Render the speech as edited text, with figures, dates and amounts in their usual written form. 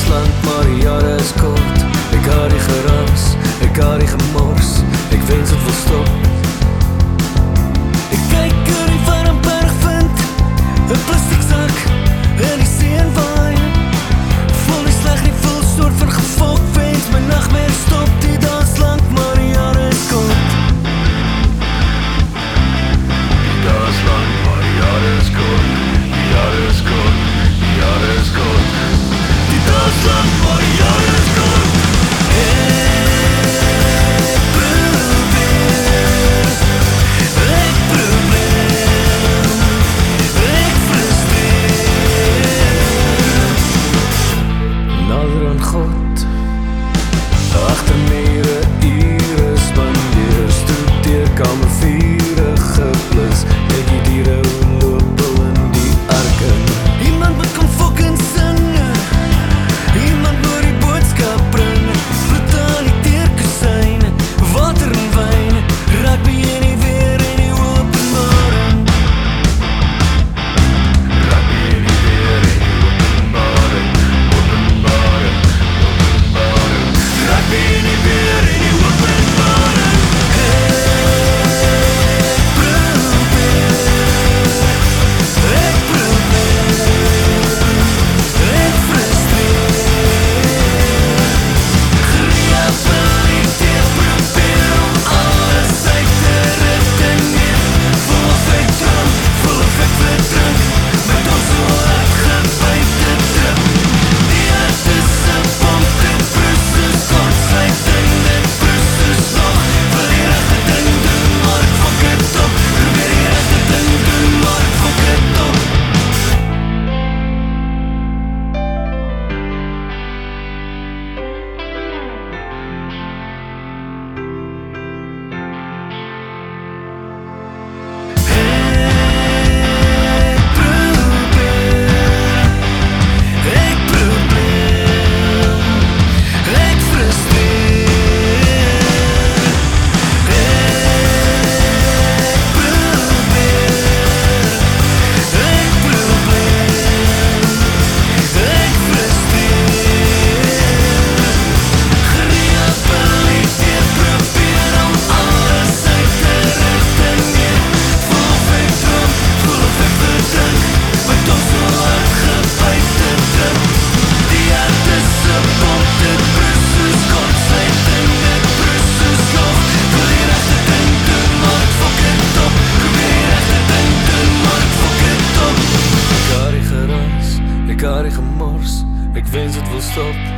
is lang, maar die jare is kort. Ek haat die geraas, ek haat die gemors. Ek wens het wil stop. Ek kyk oor die Warmberg vind 'n plastiek sak in die see en waai. Voel nie sleg nie, voel soort van gefok. Wens my nagmerrie stop. Die dag is lang, maar die jare is kort. Die dag is lang, maar die jare is kort. Die jare is kort, die jare is kort. Die dag is lang, maar die jare is kort. Agter mure, ure spandeer, stoet deur kamer vierige plus. Kyk die diere hoe loop in die arke. Iemand moet kom fucking singe, iemand moet die boodskap bring. Vloed aan die teerkusyn, water en wyn, rugby en die weer en die openbaring. Rugby en die weer en die openbaring. Openbaring, openbaring. Rugby en die weer en die openbaring. Ek frustreer. Gerehabiliteer, probeer om alles uit te redeneer. Voel of ek droom, voel of ek verdrink, met ons so hard gebyt te druk. Die hart is 'n pomp, dit brus is kort, sy ding, dit brus is nog. Wil die regte ding doen, maar ek fok het op. Probeer die regte ding doen, maar ek fok het op. Ek probeer, ek frustreer. Ek probeer, ek frustreer. Gerehabiliteer, probeer om alles uit te redeneer. Voel of ek droom, voel of ek verdrink, met ons so hard gebyt te druk. Die hart is 'n pomp, dit brus is kort, sy ding, dit brus is nog. Wil die regte ding doen, maar ek fok het op. Probeer die regte ding doen, maar ek fok het op. Ek haat die geraas, ek haat die gemors. Ek wens het wil stop.